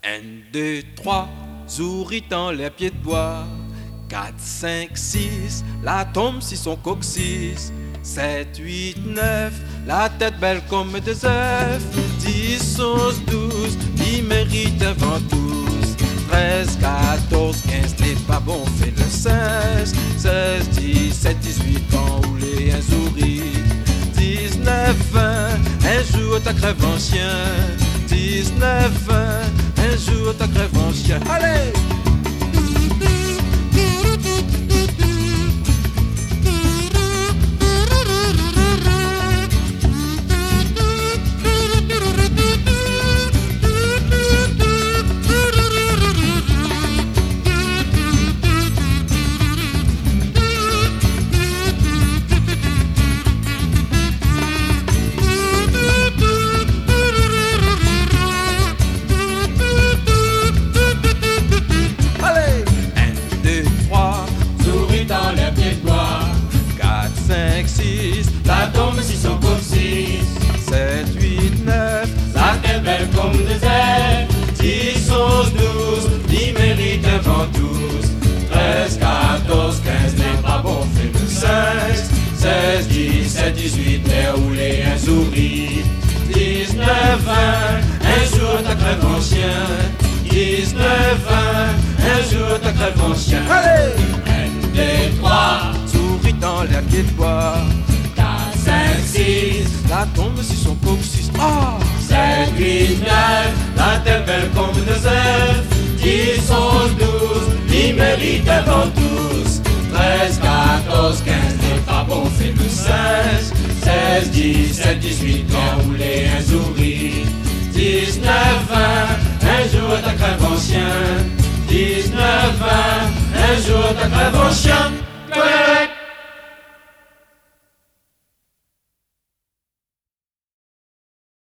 1, 2, 3, Zouri tend les pieds de bois. 4, 5, 6, la tombe si son coccyx. 7, 8, 9, la tête belle comme des œufs. 10, 11, 12, il mérite un ventouse. 13, 14, 15, les pas bon fait le 16. 16, 17, 18 ans, roulé un Zouri. 19, 20, un jour ta crève en chien. 19, 20, un jour ta crève en chien. Allez! La tombe si son coccyx. 7, 8, 9, la tête belle comme des ailes. 10, 11, 12, il mérite un ventouse. 13, 14, 15, n'est pas bon fait le 16. 16, 17, 18, les roulé un Zouri. 19, 20, un jour ta crève en chien. 19, 20, un jour ta crève en chien. allez! 1, 2, 3, Zouri dans les pieds de bois. 5, 6, la tombe si son coccyx. Ah! 7, 8, 9, la tête belle comme des œufs. 10, 11, 12, il mérite un ventouse. 13, 14, 15, n'est pas bon fait le 16. 16, 17, 18, enroulé un Zouri. 19, 20, un jour ta crève en chien. 19, 20, un jour ta crève en chien.